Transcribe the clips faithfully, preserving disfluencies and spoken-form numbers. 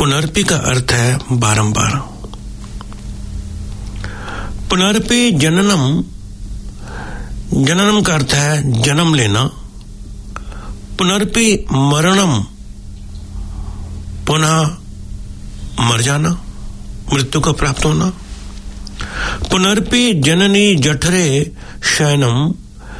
पुनर्पि का अर्थ है बारंबार। पुनर्पि जननम, जननम का अर्थ है जन्म लेना। पुनर्पि मरणम, पुनः मर जाना, मृत्यु को प्राप्त होना। पुनर्पि जननी जठरे शयनम,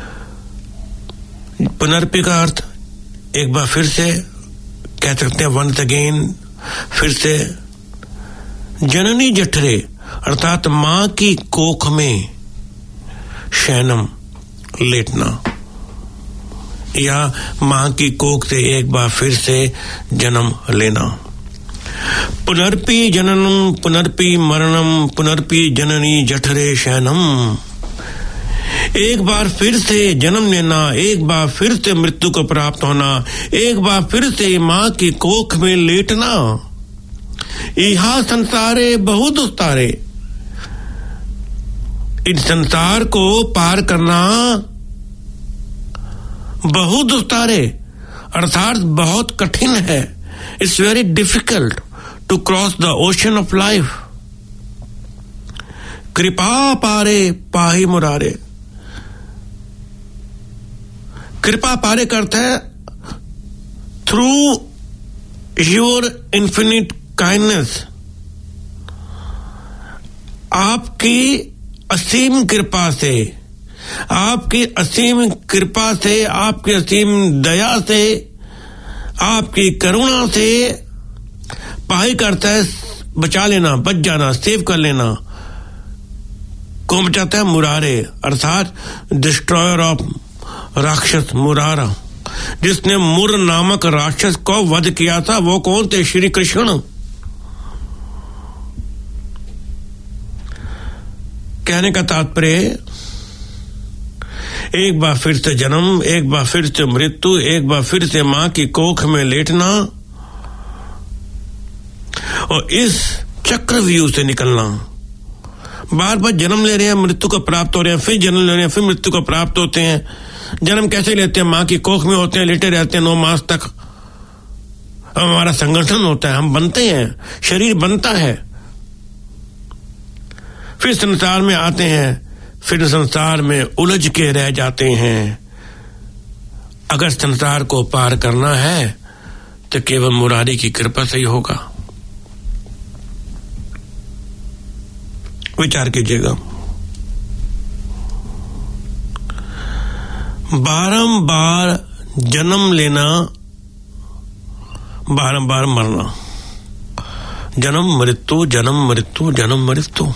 पुनर्पि का अर्थ एक बार फिर से कह सकते हैं, वंस अगेन, फिर से। जननी जठरे अर्थात मां की कोख में, शयनम लेटना, या मां की कोख से एक बार फिर से जन्म लेना। पुनर्पि जननम पुनर्पि मरणम पुनर्पि जननी जठरे शयनम, एक बार फिर से जन्म लेना, एक बार फिर से मृत्यु को प्राप्त होना, एक बार फिर से मां की कोख में लेटना। इहा संसारे बहु दुस्तारे, इस संसार को पार करना बहुत दुस्तारे अर्थात बहुत कठिन है। It's very difficult to cross the ocean of life. कृपा पारे पाही मुरारे, कृपा पारे करता है थ्रू योर इन्फिनिट काइंडनेस, आपकी असीम कृपा से, आपकी असीम कृपा से, आपकी असीम दया से, आपकी करुणा से पाही करता है बचा लेना, बच जाना, सेव कर लेना। कौन बचाता है? मुरारे अर्थात डिस्ट्रॉयर ऑफ राक्षस मुरारा, जिसने मुर नामक राक्षस को वध किया था। वो कौन थे? श्री कृष्ण। कहने का तात्पर्य, एक बार फिर से जन्म, एक बार फिर से मृत्यु, एक बार फिर से मां की कोख में लेटना और इस चक्रव्यूह से निकलना। बार बार जन्म ले रहे हैं, मृत्यु को प्राप्त हो रहे हैं, फिर जन्म ले रहे हैं, फिर मृत्यु को प्राप्त होते हैं। जन्म कैसे लेते हैं? मां की कोख में होते हैं, लेटे रहते हैं नौ मास तक। अब हमारा संगठन होता है, हम बनते हैं, शरीर बनता है, फिर संसार में आते हैं, फिर संसार में उलझ के रह जाते हैं। अगर संसार को पार करना है तो केवल मुरारी की कृपा से ही होगा। विचार कीजिएगा। बारंबार जन्म लेना, बारंबार मरना, जन्म मृत्यु, जन्म मृत्यु, जन्म मृत्यु,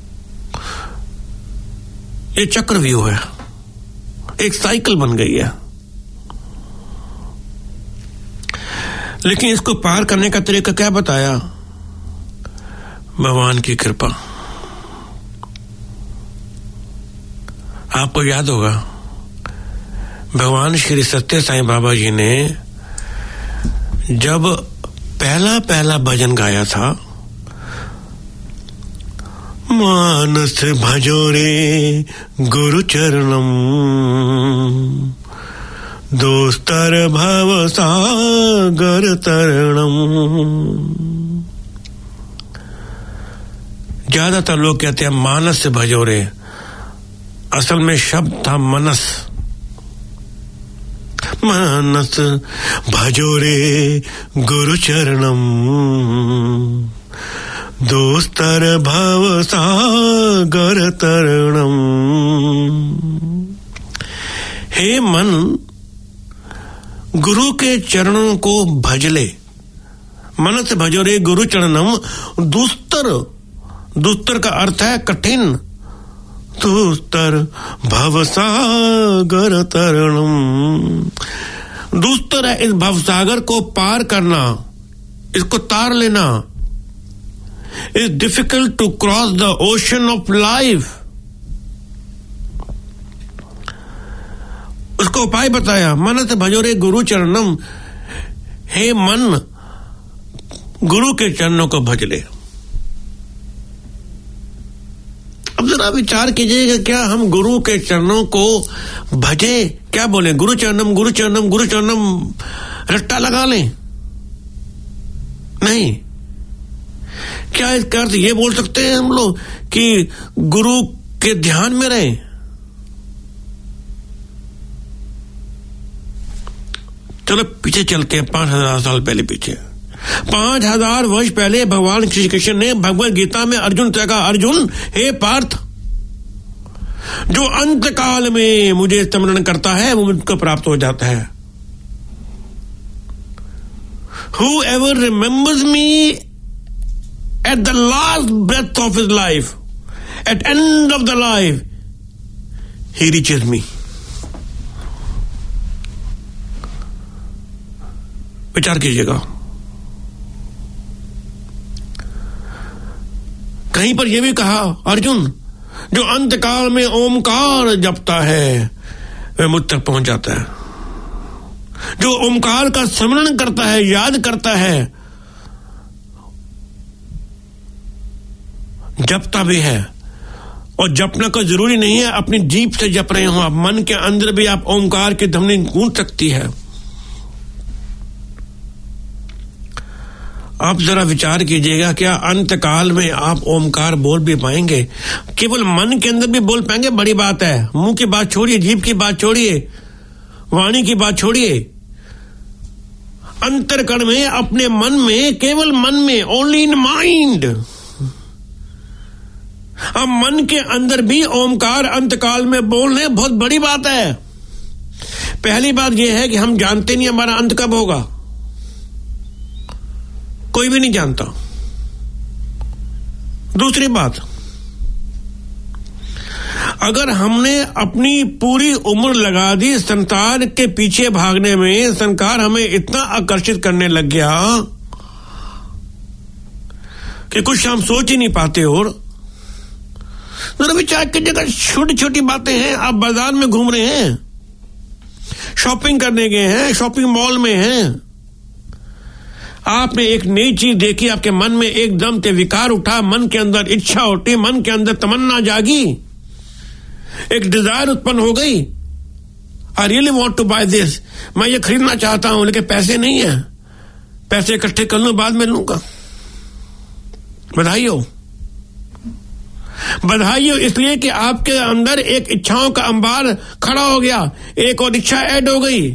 ये चक्रव्यूह है, एक साइकिल बन गई है। लेकिन इसको पार करने का तरीका क्या बताया? भगवान की कृपा। आपको याद होगा, भगवान श्री सत्य साईं बाबा जी ने जब पहला पहला भजन गाया था, मानस भजो रे गुरु चरणम, दोस्तर भव सागर तरणम। ज्यादातर लोग कहते हैं मानस से भजो रे, असल में शब्द था मनस। मानस भजो रे गुरु चरणम, दोस्तर भव सागर तरणम। हे मन, गुरु के चरणों को भजले। मन से भजो रे गुरु चरणम। दुस्तर, दुस्तर का अर्थ है कठिन। दुस्तर भव सागर तरणम। दुस्तर है इस भवसागर को पार करना, इसको तार लेना। It's difficult to cross the ocean of life. उसको उपाय बताया, मन से भजो रे गुरु चरणम। हे मन, गुरु के चरणों को भज ले। अब जरा विचार कीजिएगा, क्या हम गुरु के चरणों को भजे? क्या बोले? गुरु चरणम, गुरु चरणम, गुरु चरणम रट्टा लगा लें? नहीं, क्या इसका अर्थ ये बोल सकते हैं हम लोग कि गुरु के ध्यान में रहे? चलो पीछे चलते हैं, पांच हजार साल पहले पीछे। पांच हजार वर्ष पहले भगवान श्री कृष्ण ने भगवद गीता में अर्जुन से कहा, अर्जुन हे पार्थ, जो अंत काल में मुझे स्मरण करता है वो मुझको प्राप्त हो जाता है। Whoever remembers me at the last breath of his life, at end of the life, he reaches me. विचार कीजिएगा। कहीं पर यह भी कहा, अर्जुन जो अंत काल में ओमकार जपता है वह मुझ तक पहुंच जाता है। जो ओमकार का स्मरण करता है, याद करता है, जपता भी है। और जपना को जरूरी नहीं है अपनी जीभ से जप रहे हो आप, मन के अंदर भी आप ओमकार की ध्वनि गूंज सकती है। आप जरा विचार कीजिएगा, क्या अंत काल में आप ओमकार बोल भी पाएंगे? केवल मन के अंदर भी बोल पाएंगे, बड़ी बात है। मुंह की बात छोड़िए, जीभ की बात छोड़िए, वाणी की बात छोड़िए, अंतरकण में, अपने मन में, केवल मन में, ओनली इन माइंड। अब मन के अंदर भी ओमकार अंतकाल में बोलने बहुत बड़ी बात है। पहली बात यह है कि हम जानते नहीं हमारा अंत कब होगा, कोई भी नहीं जानता। दूसरी बात, अगर हमने अपनी पूरी उम्र लगा दी संसार के पीछे भागने में, संसार हमें इतना आकर्षित करने लग गया कि कुछ हम सोच ही नहीं पाते। और विचार की जगह छोटी छोटी बातें हैं। आप बाजार में घूम रहे हैं, शॉपिंग करने गए हैं, शॉपिंग मॉल में हैं, आपने एक नई चीज देखी, आपके मन में एकदम से विकार उठा, मन के अंदर इच्छा उठी, मन के अंदर तमन्ना जागी, एक डिजायर उत्पन्न हो गई, I really want to buy this, मैं ये खरीदना चाहता हूं, लेकिन पैसे नहीं है, पैसे इकट्ठे कर लूं, बाद में लूंगा। बधाई हो, बधाई हो इसलिए कि आपके अंदर एक इच्छाओं का अंबार खड़ा हो गया, एक और इच्छा ऐड हो गई।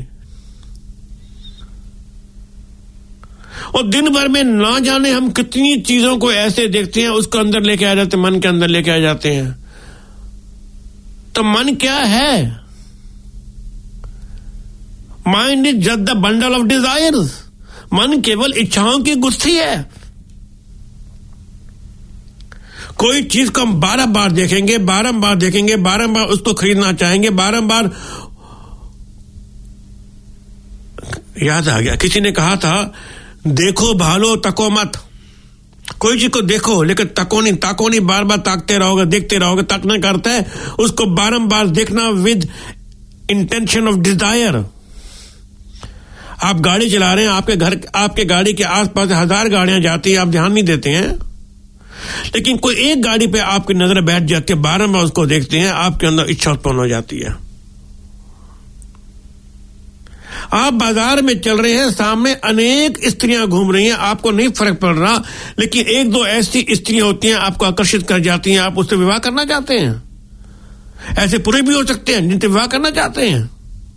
और दिन भर में ना जाने हम कितनी चीजों को ऐसे देखते हैं, उसको अंदर लेके आ जाते हैं, मन के अंदर लेके आ जाते हैं। तो मन क्या है? Mind is just the bundle of desires. मन केवल इच्छाओं की गुत्थी है। कोई चीज को हम बारंबार देखेंगे, बारंबार देखेंगे, बारंबार उसको खरीदना चाहेंगे, बारंबार। याद आ गया, किसी ने कहा था, देखो भालो तको मत। कोई चीज को देखो लेकिन तको नहीं, ताको नहीं, बार बार ताकते रहोगे, देखते रहोगे। ताकना करता है उसको बारंबार देखना विद इंटेंशन ऑफ डिजायर। आप गाड़ी चला रहे हैं, आपके घर, आपके गाड़ी के आसपास हजार गाड़ियां जाती हैं, आप ध्यान नहीं देते हैं, लेकिन कोई एक गाड़ी पे आपकी नजर बैठ जाती है, बारंबार उसको देखते हैं, आपके अंदर इच्छा उत्पन्न हो जाती है। आप बाजार में चल रहे हैं, सामने अनेक स्त्रियां घूम रही हैं, आपको नहीं फर्क पड़ रहा, लेकिन एक दो ऐसी स्त्रियां होती हैं आपको आकर्षित कर जाती हैं, आप उससे विवाह करना चाहते हैं। ऐसे पुरुष भी हो सकते हैं जिनसे विवाह करना चाहते हैं।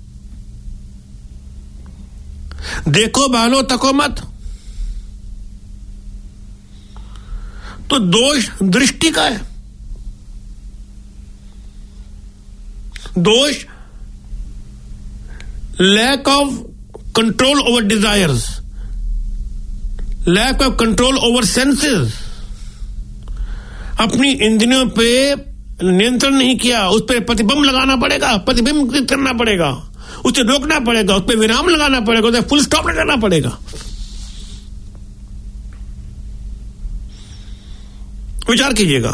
देखो भालो तको मत। तो दोष दृष्टि का है, दोष lack of control over desires, lack of control over senses. अपनी इंद्रियों पे नियंत्रण नहीं किया, उस पर प्रतिबंध लगाना पड़ेगा, प्रतिबिंब करना पड़ेगा, उसे रोकना पड़ेगा, उस पर विराम लगाना पड़ेगा, उसे फुल स्टॉप लगाना पड़ेगा। विचार कीजिएगा,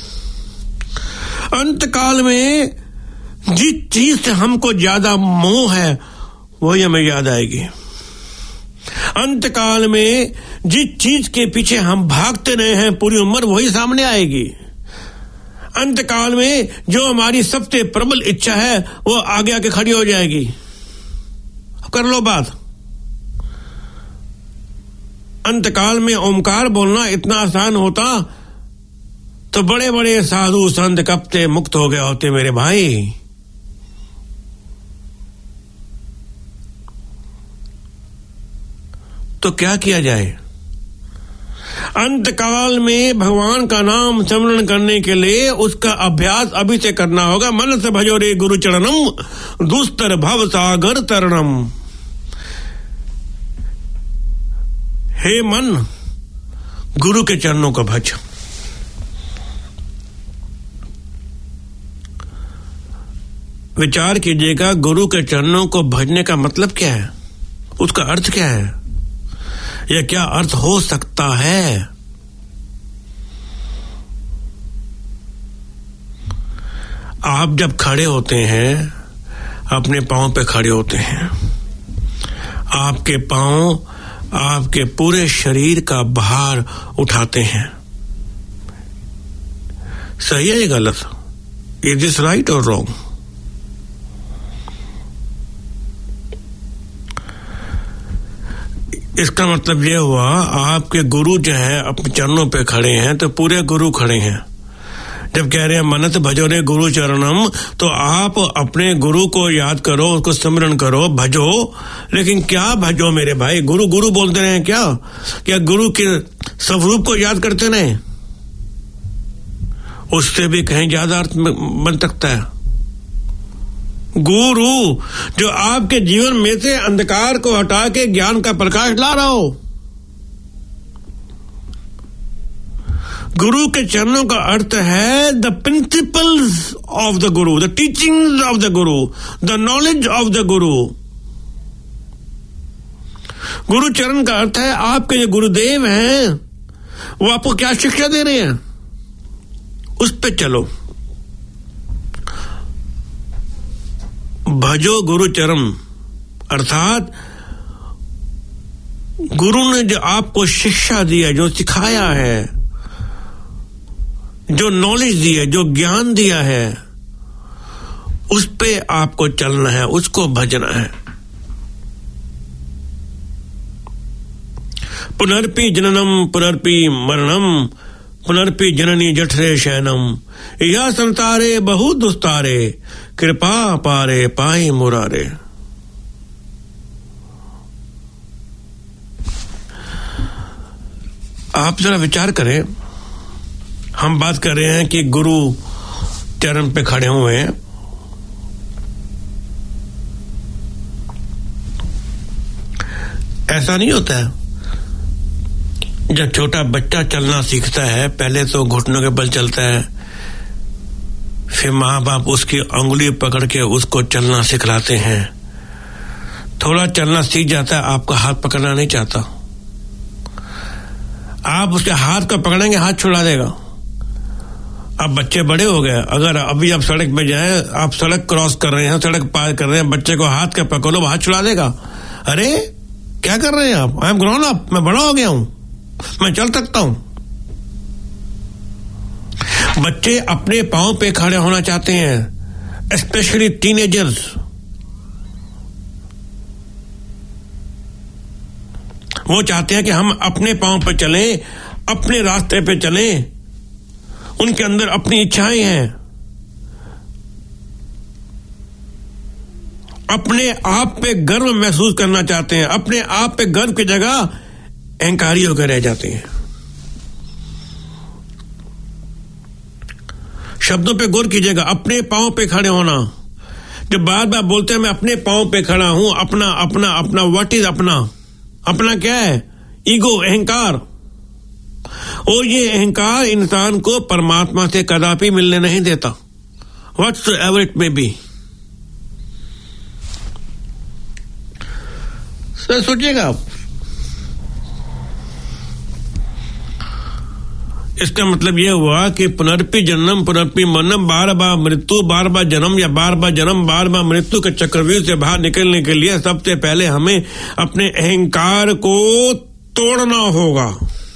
अंत काल में जिस चीज से हमको ज्यादा मोह है वही हमें याद आएगी। अंत काल में जिस चीज के पीछे हम भागते रहे हैं पूरी उम्र वही सामने आएगी। अंत काल में जो हमारी सबसे प्रबल इच्छा है वो आगे आके खड़ी हो जाएगी। कर लो बात। अंतकाल में ओमकार बोलना इतना आसान होता तो बड़े बड़े साधु संत कब से मुक्त हो गए होते मेरे भाई। तो क्या किया जाए? अंतकाल में भगवान का नाम स्मरण करने के लिए उसका अभ्यास अभी से करना होगा। मन से भजो रे गुरु चरणम दुस्तर भव सागर तरणम। हे मन, गुरु के चरणों को भज। विचार कीजिएगा, गुरु के चरणों को भजने का मतलब क्या है, उसका अर्थ क्या है, या क्या अर्थ हो सकता है? आप जब खड़े होते हैं, अपने पांव पे खड़े होते हैं, आपके पांव आपके पूरे शरीर का भार उठाते हैं। सही है या गलत? इज दिस राइट और रॉन्ग? इसका मतलब यह हुआ आपके गुरु जो है अपने चरणों पे खड़े हैं, तो पूरे गुरु खड़े हैं। जब कह रहे हैं मनत भजो रे गुरु चरणम, तो आप अपने गुरु को याद करो, उसको स्मरण करो, भजो। लेकिन क्या भजो मेरे भाई? गुरु गुरु बोलते रहे क्या? क्या गुरु के स्वरूप को याद करते रहे? उससे भी कहीं ज्यादा अर्थ बन सकता है। गुरु जो आपके जीवन में से अंधकार को हटा के ज्ञान का प्रकाश ला रहा हो। गुरु के चरणों का अर्थ है the principles of the guru, the teachings of the guru, the knowledge of the guru. गुरु चरण का अर्थ है आपके जो गुरुदेव हैं वो आपको क्या शिक्षा दे रहे हैं, उस पे चलो। भजो गुरु चरण अर्थात गुरु ने जो आपको शिक्षा दिया, जो सिखाया है, जो नॉलेज दी है, जो ज्ञान दिया है, उस पे आपको चलना है, उसको भजना है। पुनर्पि जननम पुनर्पि मरणम पुनर्पि जननी जठरे शयनम यह संतारे बहु दुस्तारे कृपा पारे पाई मुरारे। आप जरा विचार करें, हम बात कर रहे हैं कि गुरु चरण पे खड़े हुए हैं। ऐसा नहीं होता है, जब छोटा बच्चा चलना सीखता है पहले तो घुटनों के बल चलता है, फिर माँ बाप उसकी उंगली पकड़ के उसको चलना सिखलाते हैं। थोड़ा चलना सीख जाता है, आपका हाथ पकड़ना नहीं चाहता, आप उसके हाथ को पकड़ेंगे, हाथ छुड़ा देगा। अब बच्चे बड़े हो गए, अगर अभी आप सड़क पे जाए, आप सड़क क्रॉस कर रहे हैं, सड़क पार कर रहे हैं, बच्चे को हाथ के पकड़ो, हाथ छुड़ा देगा। अरे क्या कर रहे हैं आप? आई एम ग्रोन अप, मैं बड़ा हो गया हूं, मैं चल सकता हूं। बच्चे अपने पांव पे खड़े होना चाहते हैं, स्पेशली टीनेजर्स। वो चाहते हैं कि हम अपने पांव पे चलें, अपने रास्ते पे चलें। उनके अंदर अपनी इच्छाएं हैं, अपने आप पे गर्व महसूस करना चाहते हैं। अपने आप पे गर्व की जगह अहंकारी होकर रह जाते हैं। शब्दों पे गौर कीजिएगा, अपने पांव पे खड़े होना। जब बार बार बोलते हैं मैं अपने पांव पे खड़ा हूं, अपना अपना अपना, व्हाट इज अपना? अपना क्या है? ईगो, अहंकार। और ये अहंकार इंसान को परमात्मा से कदापि मिलने नहीं देता, whatsoever it may be. Sir सोचिएगा आप, इसका मतलब यह हुआ कि पुनर्पि जन्म पुनर्पि मरणम, बार बार मृत्यु, बार बार जन्म या बार बार जन्म, बार बार मृत्यु के चक्रव्यूह से बाहर निकलने के लिए सबसे पहले हमें अपने अहंकार को तोड़ना होगा।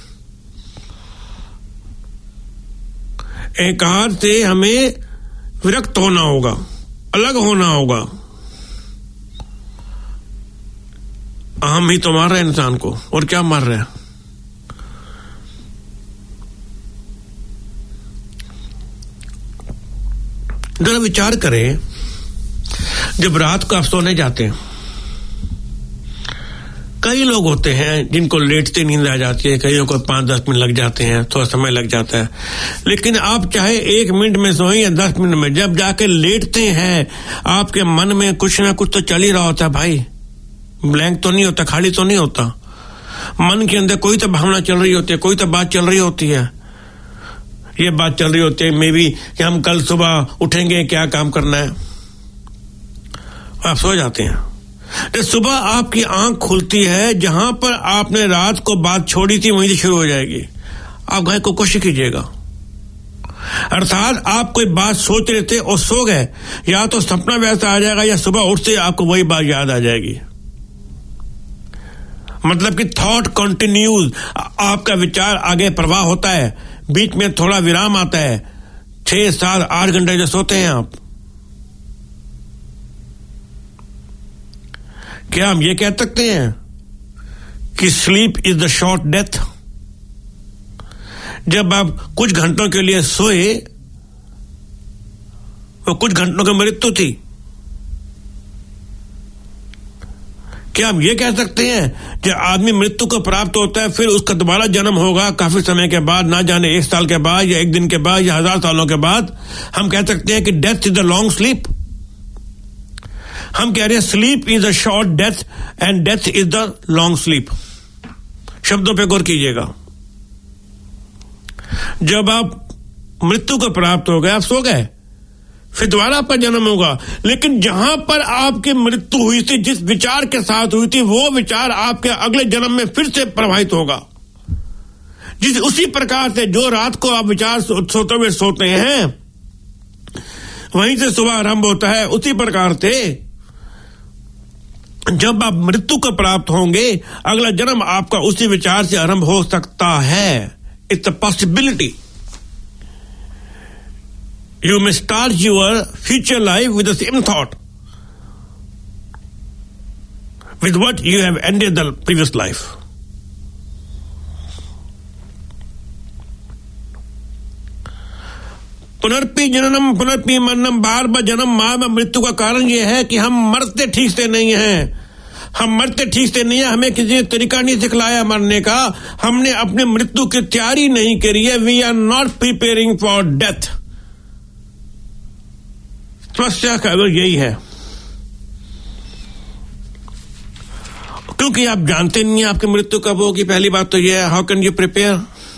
अहंकार से हमें विरक्त होना होगा, अलग होना होगा। अहम ही तो मार रहा है इंसान को, और क्या मार रहा है? जरा विचार करें, जब रात को आप सोने जाते हैं, कई लोग होते हैं जिनको लेटते नींद आ जाती है, कईयों को पांच दस मिनट लग जाते हैं, थोड़ा समय लग जाता है, लेकिन आप चाहे एक मिनट में सोएं या दस मिनट में, जब जाके लेटते हैं आपके मन में कुछ ना कुछ तो चल ही रहा होता है भाई, ब्लैंक तो नहीं होता, खाली तो नहीं होता, मन के अंदर कोई तो भावना चल रही होती है, कोई तो बात चल रही होती है। ये बात चल रही होती है मे बी कि हम कल सुबह उठेंगे, क्या काम करना है, आप सो जाते हैं। तो सुबह आपकी आंख खुलती है, जहां पर आपने रात को बात छोड़ी थी वहीं से शुरू हो जाएगी। आप घर को कोशिश कीजिएगा, अर्थात आप कोई बात सोच रहे थे और सो गए, या तो सपना वैसा आ जाएगा या सुबह उठते आपको वही बात याद आ जाएगी। मतलब कि थॉट कंटिन्यूज, आपका विचार आगे प्रवाह होता है, बीच में थोड़ा विराम आता है, छह सात आठ घंटे जो सोते हैं आप, क्या हम ये कह सकते हैं कि sleep is the short death? जब आप कुछ घंटों के लिए सोए वो कुछ घंटों की मृत्यु थी। क्या हम ये कह सकते हैं जब आदमी मृत्यु को प्राप्त होता है फिर उसका दोबारा जन्म होगा काफी समय के बाद, ना जाने एक साल के बाद या एक दिन के बाद या हजार सालों के बाद, हम कह सकते हैं कि death is the long sleep? हम कह रहे हैं sleep is a short death and death is the long sleep. शब्दों पे गौर कीजिएगा। जब आप मृत्यु को प्राप्त हो गए, आप सो गए, फिर दोबारा आपका जन्म होगा, लेकिन जहां पर आपकी मृत्यु हुई थी, जिस विचार के साथ हुई थी, वो विचार आपके अगले जन्म में फिर से प्रभावित होगा। जिस उसी प्रकार से जो रात को आप विचार सोते हुए सोते हैं वहीं से सुबह आरंभ होता है, उसी प्रकार से जब आप मृत्यु को प्राप्त होंगे अगला जन्म आपका उसी विचार से आरंभ हो सकता है। It's a possibility. You may start your future life with the same thought with what you have ended the previous life. पुनर्पि जननम पुनर्पि मरणम, बार बार जन्म मार में मृत्यु का कारण यह है कि हम मरते ठीक से नहीं हैं। हम मरते ठीक से नहीं है, हमें किसी ने तरीका नहीं सिखलाया मरने का, हमने अपने मृत्यु की तैयारी नहीं करी है। We are not preparing for death. समस्या का यही है, क्योंकि आप जानते नहीं है आपकी मृत्यु कब होगी। पहली बात तो यह है, हाउ कैन यू प्रिपेयर?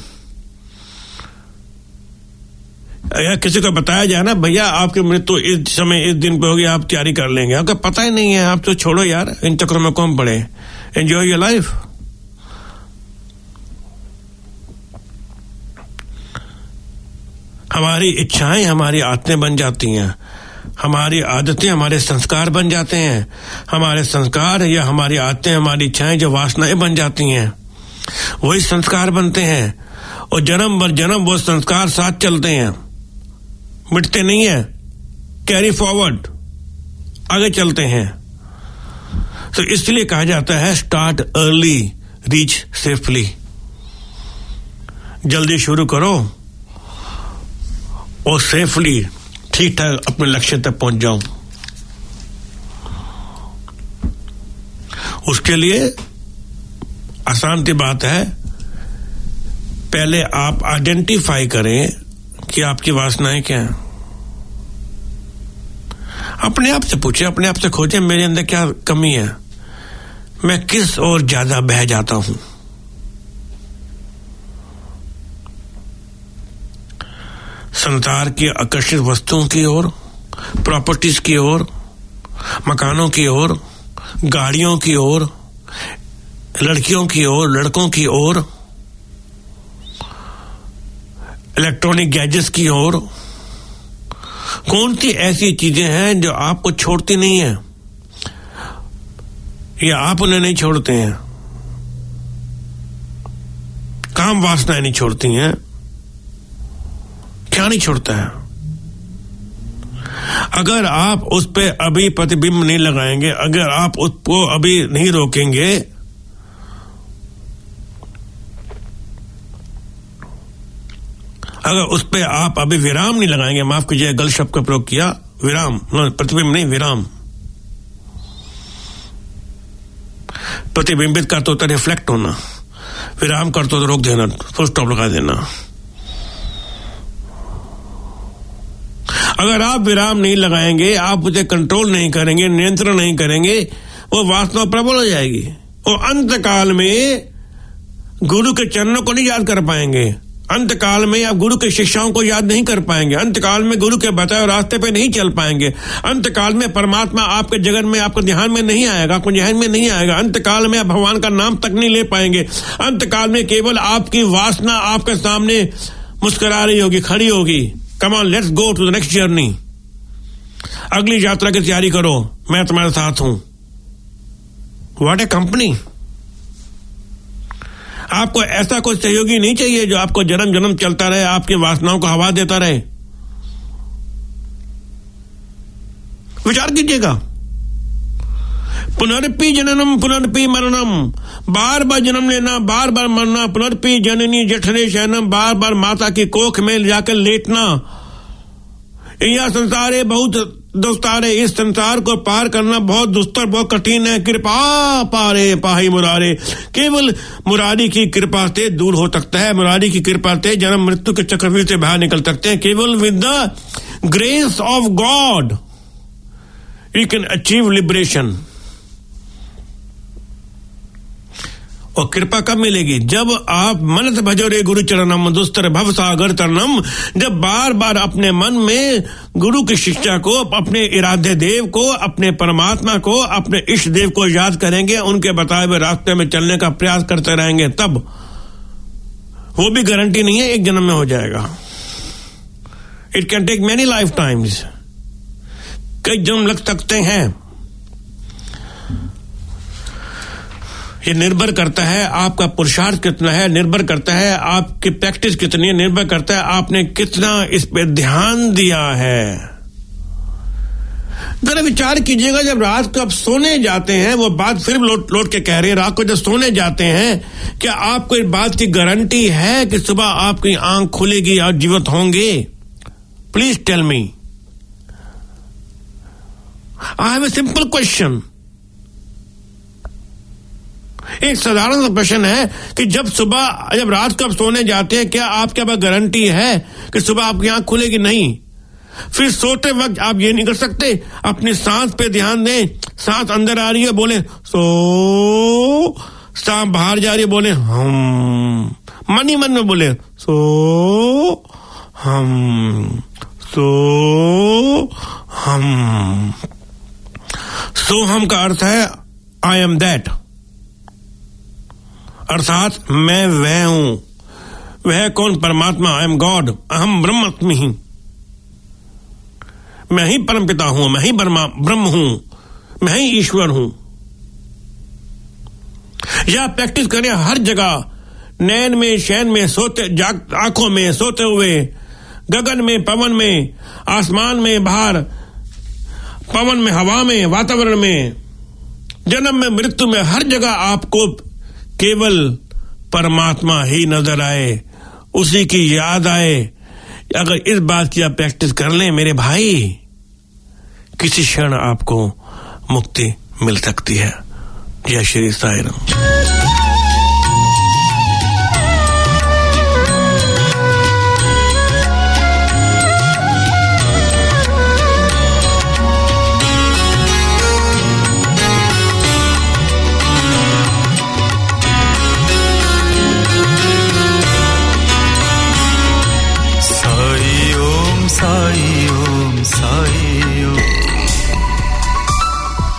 अगर किसी को बताया जाए ना, भैया आपकी मृत्यु इस समय इस दिन पे होगी, आप तैयारी कर लेंगे, आपको पता ही नहीं है, आप तो छोड़ो यार, इन चक्रों में कौन पड़े, एंजॉय योर लाइफ। हमारी इच्छाएं हमारी आदतें बन जाती हैं, हमारी आदतें हमारे संस्कार बन जाते हैं, हमारे संस्कार या हमारी आदतें हमारी इच्छाएं जो वासनाएं बन जाती हैं, वही संस्कार बनते हैं, और जन्म भर जन्म वो संस्कार साथ चलते हैं, मिटते नहीं है, कैरी फॉरवर्ड, आगे चलते हैं। तो इसलिए कहा जाता है स्टार्ट अर्ली, रीच सेफली। जल्दी शुरू करो और सेफली ठीक ठाक अपने लक्ष्य तक पहुंच जाओ। उसके लिए आसान सी बात है, पहले आप आइडेंटिफाई करें कि आपकी वासनाएं क्या हैं। अपने आप से पूछें, अपने आप से खोजें, मेरे अंदर क्या कमी है, मैं किस ओर ज्यादा बह जाता हूं। संसार की आकर्षित वस्तुओं की ओर, प्रॉपर्टीज की ओर, मकानों की ओर, गाड़ियों की ओर, लड़कियों की ओर, लड़कों की ओर, इलेक्ट्रॉनिक गैजेट्स की ओर। कौन सी ऐसी चीजें हैं जो आपको छोड़ती नहीं है या आप उन्हें नहीं छोड़ते हैं? काम वासनाएं नहीं छोड़ती हैं, क्या नहीं छोड़ता है? अगर आप उस पे अभी प्रतिबिंब नहीं लगाएंगे, अगर आप उसको अभी नहीं रोकेंगे, अगर उस पे आप अभी विराम नहीं लगाएंगे, माफ कीजिए गलत शब्द का प्रयोग किया, विराम, प्रतिबिंब नहीं विराम, प्रतिबिंबित करते होता रिफ्लेक्ट होना, विराम करते तो रोक देना, फुल स्टॉप लगा देना। अगर आप विराम नहीं लगाएंगे, आप उसे कंट्रोल नहीं करेंगे, नियंत्रण नहीं करेंगे, वो वासना प्रबल हो जाएगी। वो अंत काल में गुरु के चरणों को नहीं याद कर पाएंगे, अंत काल में आप गुरु की शिक्षाओं को याद नहीं कर पाएंगे, अंत काल में गुरु के बताए रास्ते पे नहीं चल पाएंगे, अंत काल में परमात्मा आपके जगत में आपको ध्यान में नहीं आएगा, आपको ध्यान में नहीं आएगा, अंत काल में आप भगवान का नाम तक नहीं ले पाएंगे, अंत काल में केवल आपकी वासना आपके सामने मुस्कुरा रही होगी, खड़ी होगी। Come on, let's go to the next journey, अगली यात्रा की तैयारी करो, मैं तुम्हारे साथ हूं। What a company. आपको ऐसा कोई सहयोगी नहीं चाहिए जो आपको जन्म जन्म चलता रहे, आपकी वासनाओं को हवा देता रहे। विचार कीजिएगा। पुनर्पि जननम पुनर्पि मरणम, बार बार जन्म लेना, बार बार मरना, पुनर्पि जननी जठरे शयनम, बार बार माता की कोख में जाकर लेटना। यह संसार है बहुत दोस्तारे, इस संसार को पार करना बहुत दुस्तर, बहुत कठिन है। कृपा पारे पाही मुरारे, केवल मुरारी की कृपा से दूर हो सकता है, मुरारी की कृपा से जन्म मृत्यु के चक्रव्यूह से बाहर निकल सकते हैं। केवल with the grace of God you can achieve liberation. और कृपा कब मिलेगी? जब आप मन से भजो रे गुरु चरणम दुस्तर भव सागर तरनम, जब बार बार अपने मन में गुरु की शिक्षा को, अपने इरादे देव को, अपने परमात्मा को, अपने इष्ट देव को याद करेंगे, उनके बताए हुए रास्ते में चलने का प्रयास करते रहेंगे, तब वो भी गारंटी नहीं है एक जन्म में हो जाएगा। It can take many lifetimes, कई जन्म लग सकते हैं। ये निर्भर करता है आपका पुरुषार्थ कितना है, निर्भर करता है आपकी प्रैक्टिस कितनी है, निर्भर करता है आपने कितना इस पे ध्यान दिया है। जरा विचार कीजिएगा, जब रात को आप सोने जाते हैं, वो बात फिर लौट लौट के कह रहे हैं, रात को जब सोने जाते हैं, क्या आपको इस बात की गारंटी है कि सुबह आपकी आंख खुलेगी और जीवित होंगे? Please tell me. I have a simple question. एक साधारण सा प्रश्न है कि जब सुबह, जब रात को आप सोने जाते हैं, क्या आपके पास गारंटी है कि सुबह आपकी आंख खुलेगी? नहीं। फिर सोते वक्त आप ये नहीं कर सकते, अपनी सांस पे ध्यान दें, सांस अंदर आ रही है बोले सो, सांस बाहर जा रही है बोले हम, मन ही मन में बोले सो हम, सो हम। सो हम का अर्थ है आई एम दैट, अर्थात मैं वह हूं। वह कौन? परमात्मा। आई एम गॉड, अहम ब्रह्मास्मि ही, मैं ही परमपिता हूं, मैं ही ब्रह्मा ब्रह्म हूं, मैं ही ईश्वर हूं। यह प्रैक्टिस करें हर जगह, नैन में, शयन में, सोते जाग, आंखों में, सोते हुए, गगन में, पवन में, आसमान में, बाहर पवन में, हवा में, वातावरण में, जन्म में, मृत्यु में, हर जगह आपको केवल परमात्मा ही नजर आए, उसी की याद आए। अगर इस बात की आप प्रैक्टिस कर लें मेरे भाई, किसी क्षण आपको मुक्ति मिल सकती है। जय श्री साईं राम।